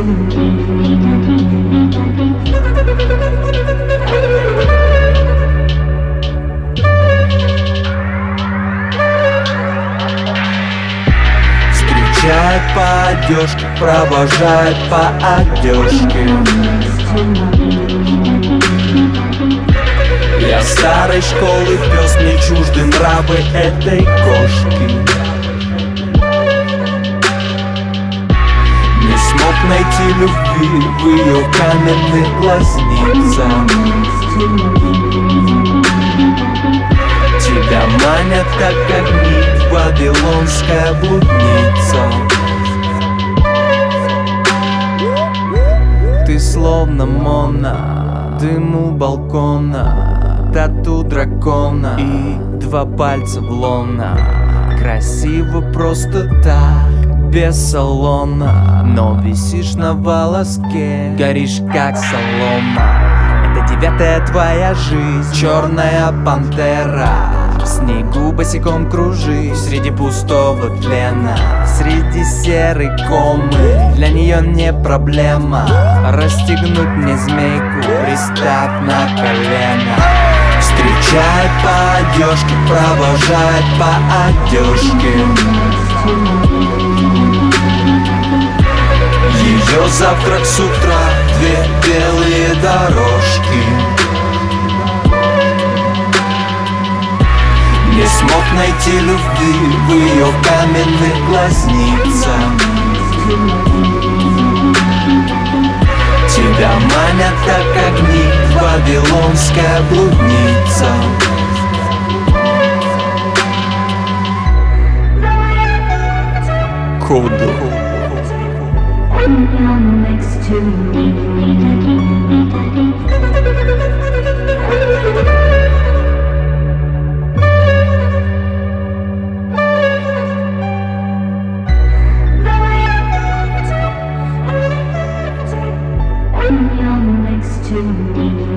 Встречает по одежке, провожает по одежке. Я старой школы пес, мне чужды нравы этой кошки. Не смог найти любви в ее каменных глазницах. Тебя манят, как огни, вавилонская блудница. Ты словно Мона, дым у балкона, тату дракона и 2 пальца в лона. Красиво просто так, без салона, но висишь на волоске, горишь как солома. Это 9-я твоя жизнь, черная пантера. В снегу босиком кружи среди пустого тлена, среди серой комы. Для нее не проблема расстегнуть мне змейку, пристав на колено. Встречает по одежке, провожает по одежке. Ее завтрак с утра, 2 белые дорожки. Не смог найти любви в ее каменных глазницах. Тебя манят, как огни, вавилонская блудница. Кода. Next to me.